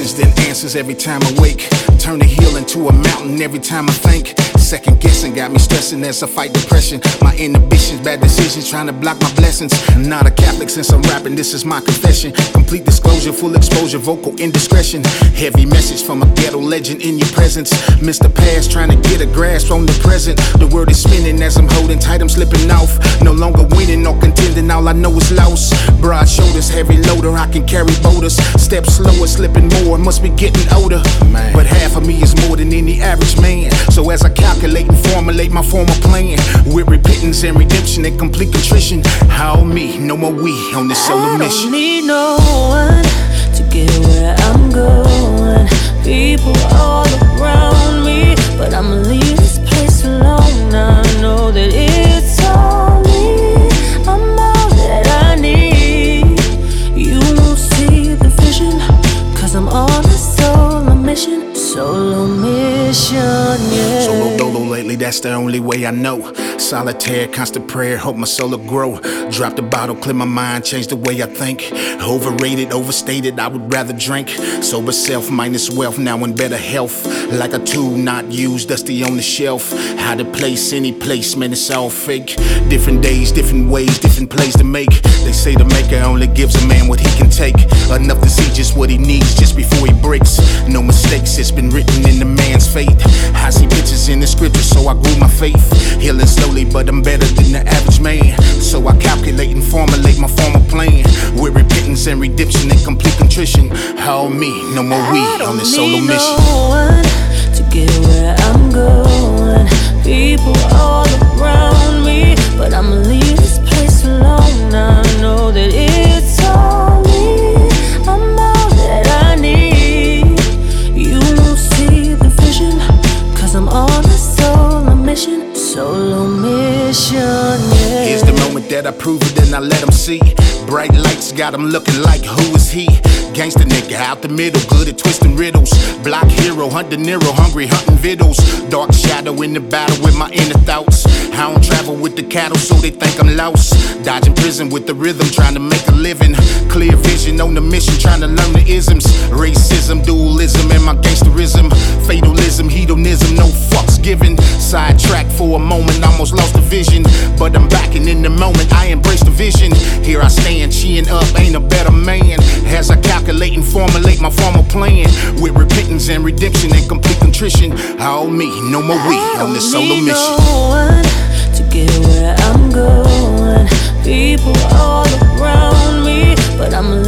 questions, then answers every time I wake. Turn the hill into a mountain every time I think. Second guessing got me stressing as I fight depression. My inhibitions, bad decisions, trying to block my blessings. I'm not a Catholic since I'm rapping, this is my confession. Complete disclosure, full exposure, vocal indiscretion. Heavy message from a ghetto legend in your presence. Mr. Past trying to get a grasp on the present. The word is spinning as I'm holding tight, I'm slipping off. No longer winning or contending, all I know is loss. Broad shoulders, heavy loader, I can carry boulders. Step slower, slipping more, must be getting older. Man. But half of me is more than any average man. So as I calculate and formulate my former plan, with repentance and redemption and complete contrition, how me, no more we on this solo mission. I don't need no one to get where I'm going. People all around me, but I'ma leave this place alone. I know that it's all me. I'm all that I need. You won't see the vision, cause I'm on a solo mission. Solo mission, yeah. Solo dolo lately, that's the only way I know. Solitaire, constant prayer, hope my soul will grow. Drop the bottle, clear my mind, change the way I think. Overrated, overstated, I would rather drink. Sober self minus wealth, now in better health. Like a tool not used, dusty on the shelf. How to place, any place, man, it's all fake. Different days, different ways, different plays to make. They say the maker only gives a man what he can take. Enough to see just what he needs just before he breaks. No mistakes, it's been written in the man's fate. I see pictures in the scripture, so I grew my faith. Healing slowly, but I'm better than the average man. So I calculate and formulate my former plan, with repentance and redemption and complete contrition. How me, no more we on this solo mission. No one to get where I'm going. People all around me, but I'ma leave this place alone. I know that it's all me. I'm all that I need. You won't see the vision, cause I'm on a solo mission. Solo mission, yeah. Here's the moment that I prove it, then I let them see. Bright lights got them looking like, who is he? Gangsta nigga out the middle, good at twisting riddles. Block hero, hunt De Niro, hungry hunting vittles. Dark shadow in the battle with my inner thoughts. I don't travel with the cattle, so they think I'm lost. Dodging prison with the rhythm, trying to make a living. Clear vision on the mission, trying to learn the isms. Racism, dualism, and my gangsterism. Fatalism, hedonism, no fucks given. Sidetracked for a moment, almost lost the vision. But I'm back and in the moment, I embrace the vision. Here I stand, cheering up, ain't a better man. As I calculate and formulate my formal plan, with repentance and redemption and complete contrition. All me, no more we on this solo mission. No one to get where I'm going. People all around me, but I'm